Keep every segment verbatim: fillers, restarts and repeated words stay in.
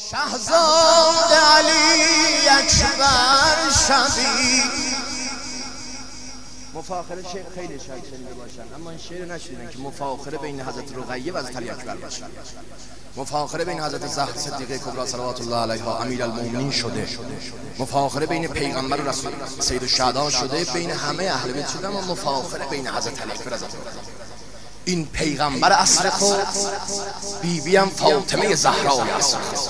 شهزاد علی اکبر شبی. مفاخره شعر خیلی شاید شنیده باشن، اما این شعر نشنیدن که مفاخره بین حضرت رقیه و حضرت علی اکبر باشه. مفاخره بین حضرت زهرا صدیقه کبری صلوات الله علیها امیر المؤمنین شده. مفاخره بین پیغمبر و رسول سید الشهدا شده، بین همه اهل بیت شده، اما مفاخره بین حضرت علی اکبر و حضرت این پیغمبر عصر خود، بیبی هم فاطمه زهرای عصر خود.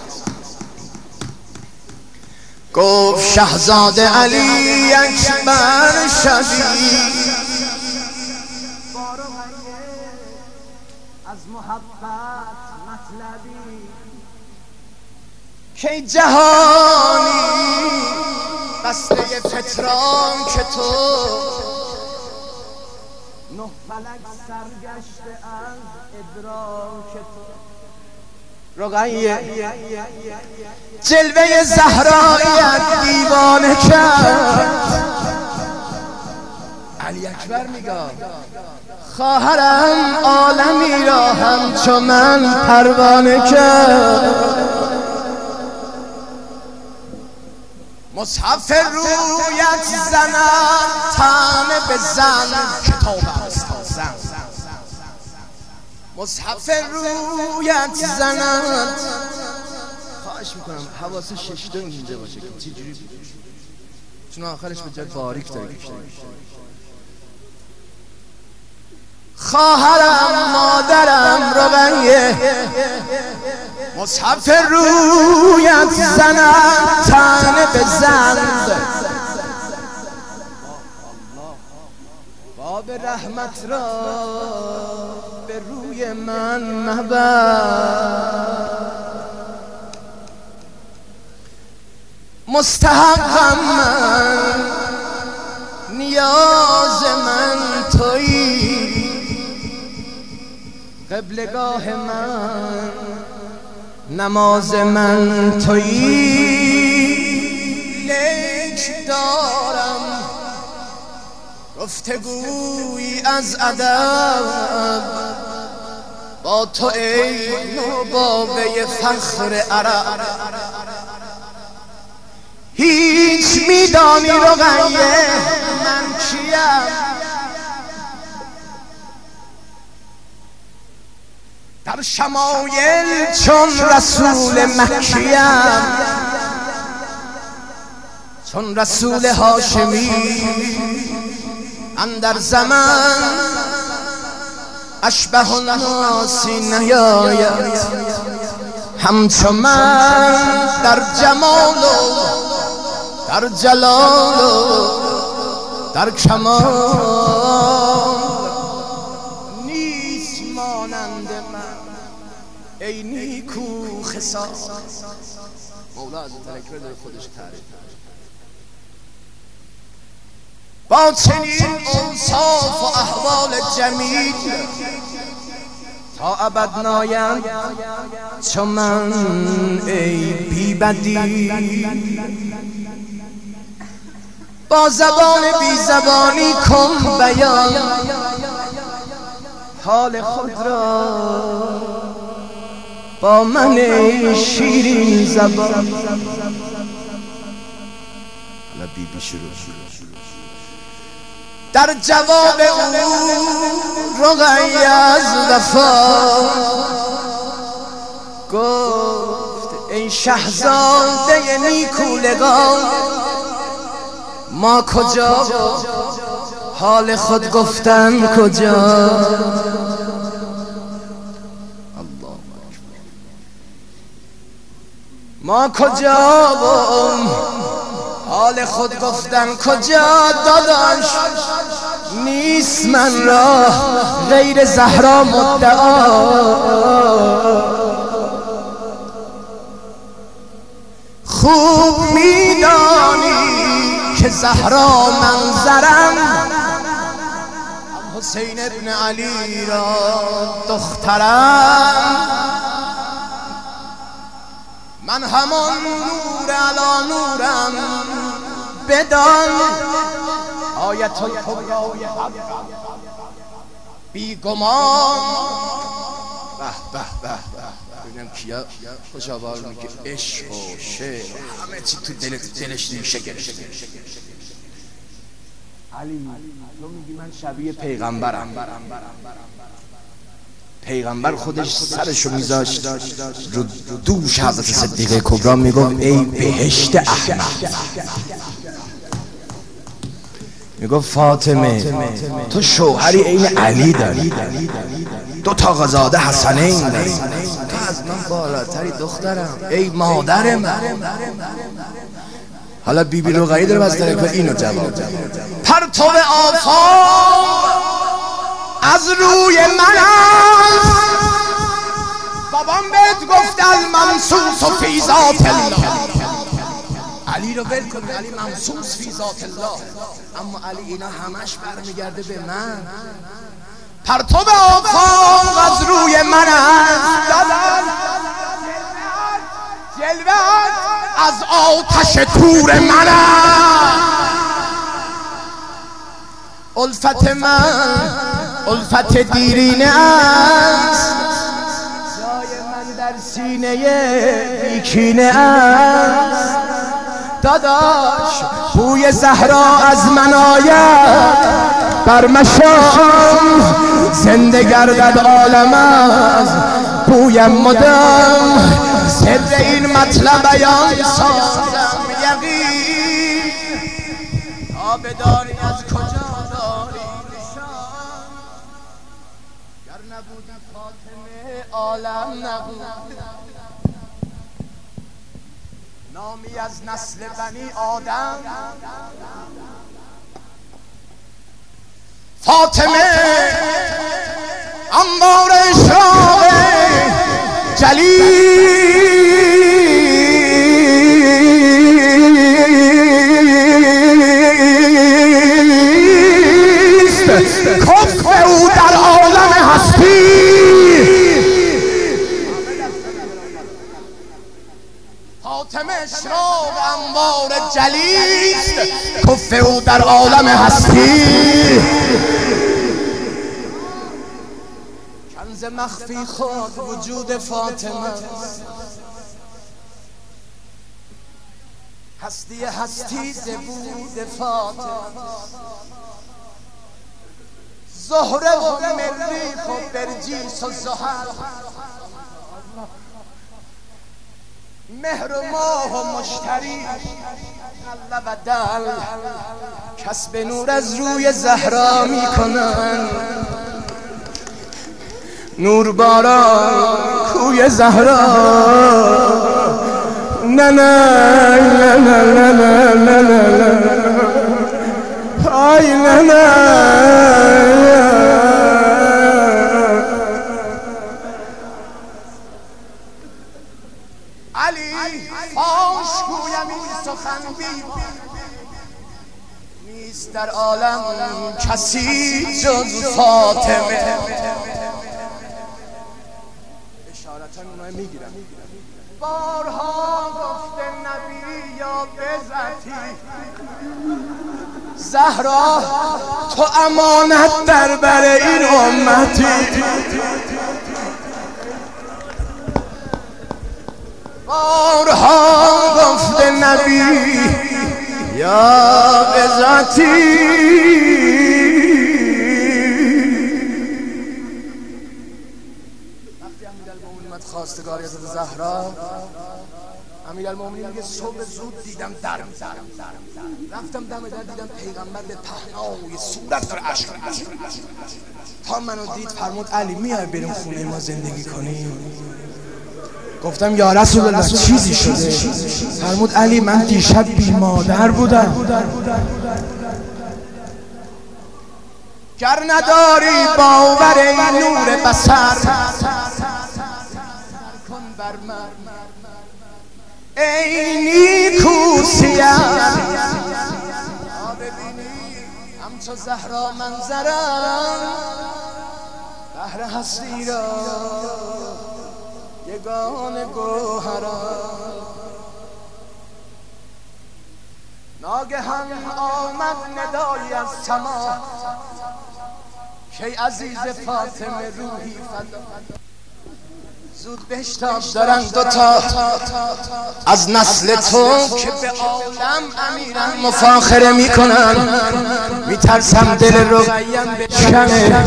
گفت شهزاده علی اکبر شبی از محبت مطلبی که جهانی بسته فتران که تو نه فلک سرگشته از ادراک تو. رقیه جلوه زهرایت دیوانه کرد. علی اکبر میگه خواهرم عالمی را همچو من پروانه کرد. مصحف رویت زند طعنه به زن، کتاب استازن. مصحف رویت زند، خواهش میکنم حواس ششتون اینجا باشه که چی جوری، چون آخرش به جای باریک داره کشته میشه. خواهرم مادرم رقیه مصحف رویت زند طعنه به زن. باب رحمت را به روی من مبر، مستحقم من، نیاز من تویی، قبلگاه من، نماز من تویی. لیک دارم گفتگویی از ادب با تو ای نوباوه فخر عرب. هیچ میدانی رقیه من کیم، در شمایل چون رسول مکیم، چون رسول هاشمی اندر زمان اشبه الناس نیاید. همچو من در جمال و در جلال و در کمال نیست مانند من ای نیکو خصال. مولا از ترکبر در خودش تعریف با چنین اوصاف و احوال جمیل تا ابد نایم چو من ای بی بدی. با زبان بی زبانی کن بیان حال خود را با من ای شیرین زبان. حالا بی بی شروع در جواب او رقیه از وفا گفت ای شهزاده نیکولگان، ما کجا حال خود گفتن کجا. ما کجا حال خود گفتن کجا. داداش نیست من را غیر زهرا مدعا. خوب میدانی که زهرا منظرم، حسین ابن علی را دخترم. من همان نور علی نورم، بدان آیت الکبرای حق بی گمان. به به به به اینم کیا خوشابال میگه عشق و شعر همه چی تو دلت دلش ریشه گرفته. علی تو میگی من شبیه پیغمبرم. پیغمبر خودش سرشو میذاشت رو دوش حضرت صدیقه کبرا میگفت ای بهشت احمد. میگفت فاطمه تو شوهری عین علی داری، دو تا غزاده حسنین داری، تو از من بالاتری دخترم ای مادر من. حالا بی بی رقیه داره بستره که اینو جواب پرتو آفاق از روی من است. بابام بهت گفت الممسوس فی ذات الله. علی رو ول کن، علی ممسوس فی ذات الله، اما علی اینا همش برمیگرده به من. پرتو آفاق از روی من است، جلوه از آتش تور من است. الفت من الفت دیرینه است، جای من در سینه بیکینه است. داداش بوی زهرا از من آید بر مشام، زنده گردد عالم از بویم مدام. سر این مطلب بیان سازم یقین، تا بدانی از کجا داری نشان. گر نبودی فاطمه عالم نبود، نامی از نسل بنی آدم. فاطمه انوار اشراق جلیست، کف او در عالم هستی. فاطمه اشراق انوار جلیست، کف او در عالم هستی. کنز مخفی خود وجود فاطمه، هستی هستی زبود فاطمه. زهره و مریخ و برجیس و زحل، مهر و ماه و مشتری الله و دل، کسب نور از روی زهرا میکنن. نور باران کوی زهرا، نه نه نه نه نه نه نه آی نه نه. علی فاش گویم این سخن بی، نیست در عالم کسی جز فاطمه. اشارتا اونایی میگیرم. بارها گفته نبی یا بزتی، زهرا تو امانت در بر این امتی. بارها گفته نبی یا بزتی، خواستگار حضرت زهرا امیرالمومنین میگه صبح زود دیدم در رفتم دم در دیدم پیغمبر به پهنای صورت داره اشک می‌ریزه. تا منو دید فرمود علی میای بریم خونه ما زندگی کنیم؟ گفتم یا رسول الله چیزی شده؟ فرمود علی من دیشب بی مادر بودم. گر نداری باور این نور بصر، بر من ای نیکوسیان. ببینی همچو زهرا منظرم، بحر هستی را یگان گوهرم. ناگهان آمد ندایی از سما، کی عزیز فاطمه روحی فدا. زود بشتاب دارن دوتا از نسل تو که به عالم امیرن مفاخره میکنن، میترسم دل رقیم بشکنه.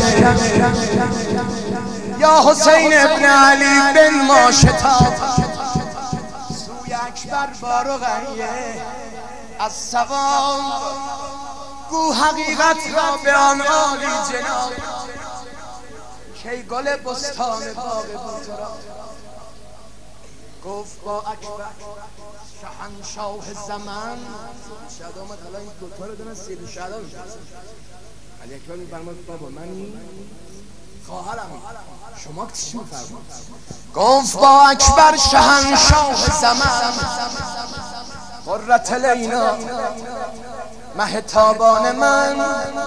یا حسین ابن علی بن ما شتاب سوی اکبر با رقیه از ثواب گو حقیقت را به آن عالی جناب. کی گل بستان باغ بود را گفت با اکبر شهنشاه زمان. شهدا آمد حالا این دوتا رو دارن سید شهدا میشن. علی اکبر میفرماد بابا منی خواهرم شما چی میفرماد؟ گفت با اکبر شهنشاه زمان قرة لینا مه تابان من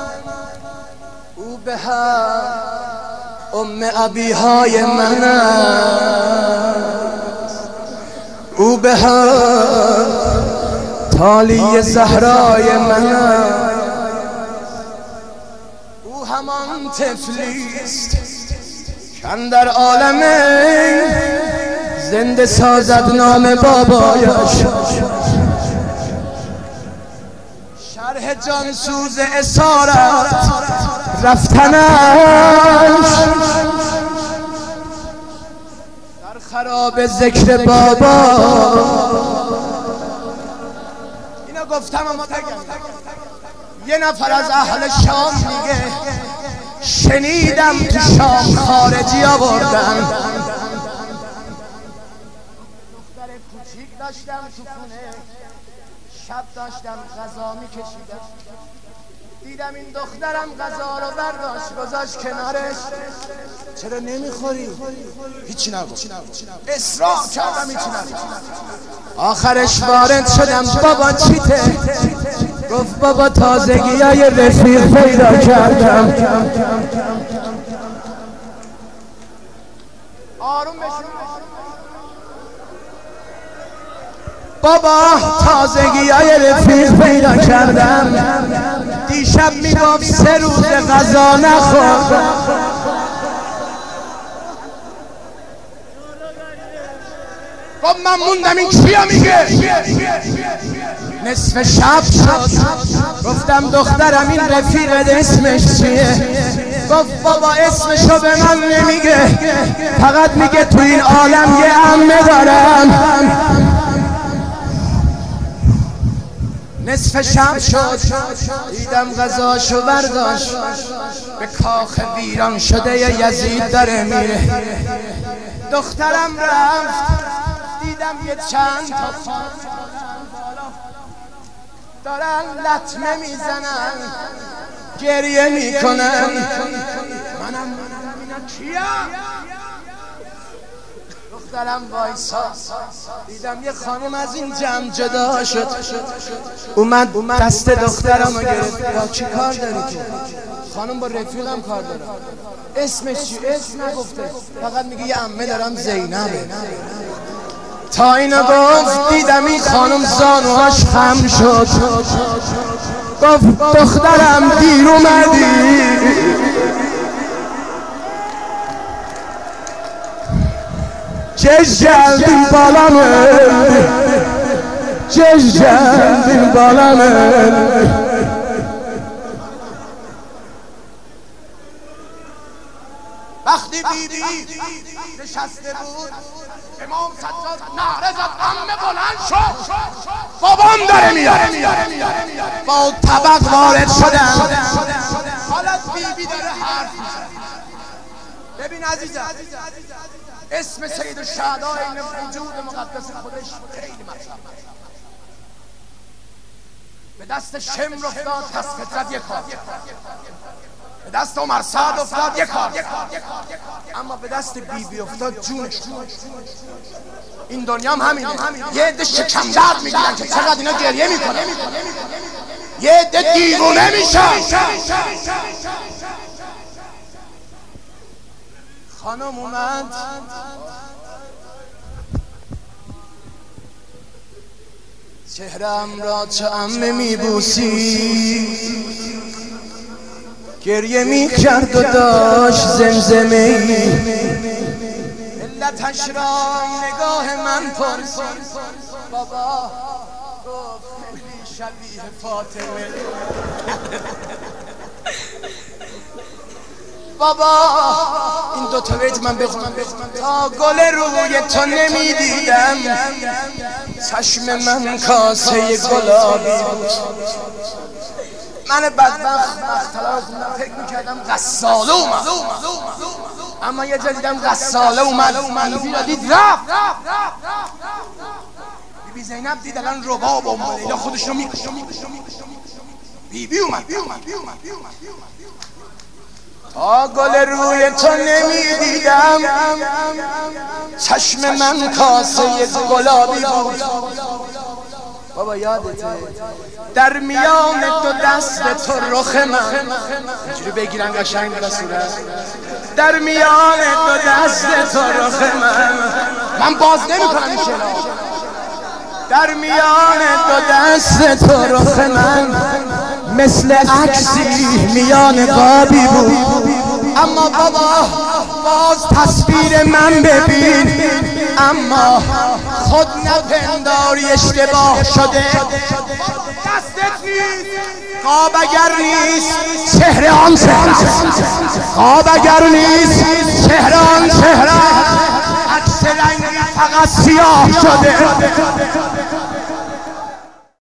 او به ام ابیهای من است، او به تالی زهرای من است. او همان طفلیست کاندر عالم زنده سازد نام بابایش. شرح جانسوز اسارت رفتنش در خراب ذکر بابا. اینو گفتم اما تگم یه نفر از اهل شام میگه شنیدم تو شام خارجی آوردن دختر کوچیک داشتم تو خونه، شب داشتم غذا میکشیدم، دیدم این دخترم غذا رو برداشت گذاشت کنارش. چرا نمیخوری؟ هیچی نگو. اصرار کردم هیچی نگو. آخرش وارد شدم بابا چیته؟ گفت بابا تازگی های رفیق پیدا کردم. آروم بشون. بابا تازگی های رفیق پیدا کردم، دیشب میگفت سه روز غذا نخوردم. گفت من موندم این چیا میگه؟ نصف شب شد گفتم دخترم این رفیقت اسمش چیه؟ گفت بابا اسمشو به من نمیگه، فقط میگه تو این عالم یه عمه دارم. نصف شب شد دیدم غذاشو برداشت به کاخ ویران شده یزید داره میره. دخترم رفت دیدم یه چند تا خانم دارن لطمه میزنن گریه میکنن. منم منم اینا کیا؟ دخترم وایسا دیدم یه خانم از این جمع جدا شد، اومد دست دخترم رو گرفت. با چی کار داری تو؟ خانم با رفیقم کار دارم. اسمش چی؟ اسم نگفته، فقط میگه یه عمه دارم زینبه. تا اینو گفت دیدم این خانم زانوهاش خم شد. گفت دخترم دیر اومدی، چش جلدی بالامه، چش جلدی بالامه. وقتی بیبی نشسته بود امام سجاد نعره زد عمه بلند شد بابام داره میاد. با طبق وارد شدن، حالا بیبی داره حرف میزنه. ببین عزیزم اسم سید الشهدا این وجود مقدس خودش خیلی مطلب. به دست شمر افتاد پس فطرت یک کار، به دست عمر سعد افتاد یک کار، اما به دست بی بی افتاد جونش. این دنیا هم همینه، یه عده شکم درد میگیرن که چقدر اینا گریه میکنن، یه عده دیوونه میشن. خانم اومد چهرم را چه عمه میبوسی، گریه میکرد و داشت زمزمه ای. علت علتش را نگاه من پرسید بابا گفت خیلی شبیه فاطمه بابا این دو تا بیت من بخونم تا گل روی تو نمیدیدم چشم من کاسه گلابی بود من بدبخت مختلف فکر میکردم غساله اومد اما یه جا دیدم غساله اومد بی را دید رفت بی بی زینب دید الان رباب اومد اینا خودش رو میکشه بی بی اومد تا گل روی تو نمیدیدم چشم من کاسه گلابی بود بابا یادته در میان دو دست تو رخ من اینجوری بگیرن قشنگ به صورت در میان دو دست تو رخ من من باز نمی‌کنم این شعرها در میان دو دست تو رخ من مثل عکسی میان قابی بود اما بابا باز تصویر من ببین اما خود نپنداری اشتباه شده دستت نیست قاب اگر نیست چهره آن چهره قاب اگر نیست چهره آن چهره عکس رنگی فقط سیاه شده